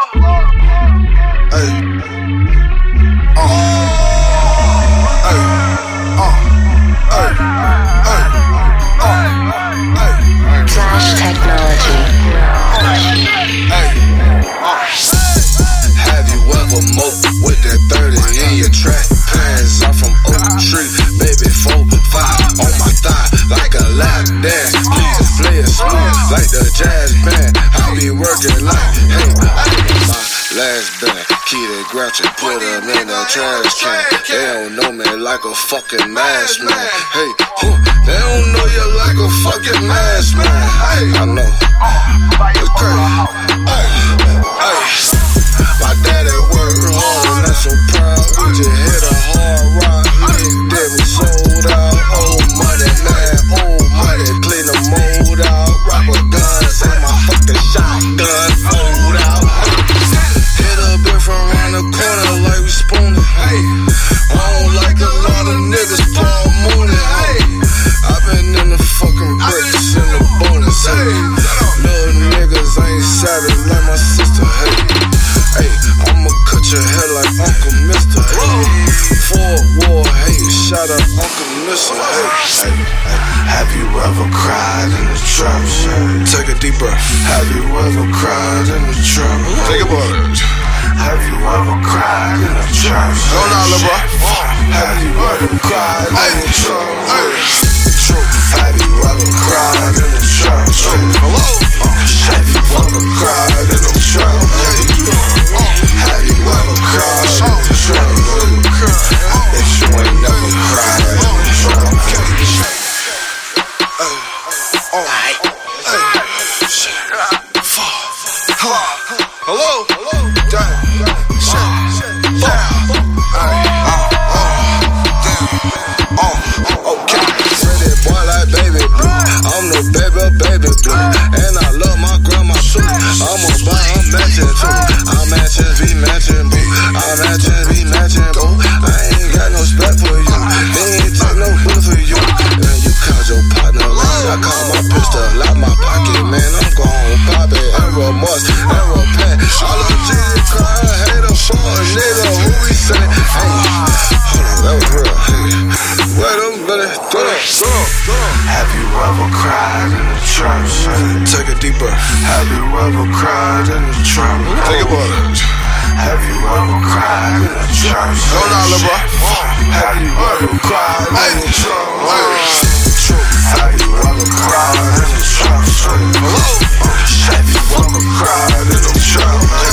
Flash technology. Have you ever moped with that 30 in your track pants? I'm from Oak Tree, baby 4-5 on my thigh like a lap dance. Please play it smooth like the jazz band. I be working like, hey, my last band. Key to Grouch and put them in the trash can. They don't know me like a fucking mask man. Hey, they don't know you like a fucking mask man. Hey, I know. It's crazy. Hey. My daddy worked hard and I'm so proud. We just hit a hard rock hit, then we sold out. Old money, man, old money. Clean the mold out. Rubber guns and my fucking shotgun fold out. Hit a bit from around the corner like we spooning. Hey, I don't like a lot of niggas fall mooning. Hey, I've been in the fucking bricks in the bonus. Hey, little niggas ain't savage like my sister. Hey, I'ma cut your hair like Uncle Mister. Hey, Ford War, hey, shout out Uncle Mister. Hey, have you ever cried in the trap? Take a deep breath. Have you ever cried in the trap? Take a breath. Have you ever cried in the trap? No, little bro. Have you ever cried in the trap? Have you ever cried in the trap? Hello? Have you ever cried in the trap? Have you ever cried in the trap? If you ain't never cried in the trap. Hello? Okay. Pretty boy like baby blue. I'm the baby blue. And I love my grandma too. I'ma buy a matching too. I'm matching, be matching, boo. I'm matching, be matching, boo. I ain't got no spec for you. They ain't take no bullet for you. And you called your partner. I call my pistol out my pocket, man. I'm gon' pop it. Arrow Moss, arrow pen. All of Jesus cry, hater for a nigga. Who we say? Hey, hold on, that was real. Hey, wait a minute, throw that. Have you ever cried in the trap? Take a deep breath. Have you ever cried in the trap? Take a breath. Have you ever cried in the trap? Hold on, little bro. Have you ever cried in the trap? Have you ever cried in the trap? Hello? Have you ever cried in the trap?